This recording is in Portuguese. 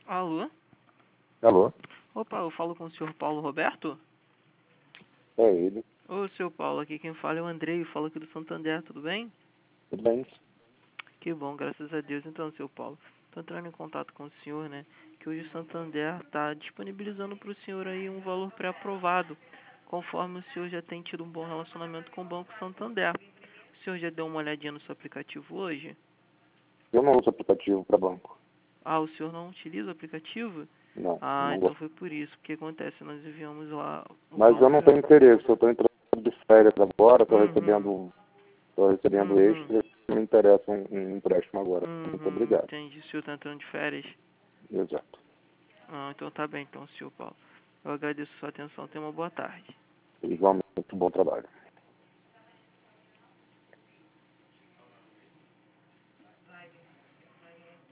Alô? Alô? Opa, eu falo com o senhor Paulo Roberto? É ele. Ô, senhor Paulo, aqui quem fala é o Andrei, eu falo aqui do Santander, tudo bem? Tudo bem? Que bom, graças a Deus. Então, senhor Paulo, estou entrando em contato com o senhor, né? Que hoje o Santander está disponibilizando para o senhor aí um valor pré-aprovado, conforme o senhor já tem tido um bom relacionamento com o Banco Santander. O senhor já deu uma olhadinha no seu aplicativo hoje? Eu não uso aplicativo para banco. Ah, o senhor não utiliza o aplicativo? Não, Ah, não então gosto. foi por isso. O que acontece? Nós enviamos lá o Mas eu não valor. tenho interesse. Eu estou entrando de férias agora, estou Uhum, recebendo uhum, extra. Não me interessa um empréstimo agora. Muito obrigado. entendi. O senhor está entrando de férias? Exato. Ah, então tá bem, então, senhor Paulo. Eu agradeço a sua atenção. Tenha uma boa tarde. Igualmente, muito bom trabalho.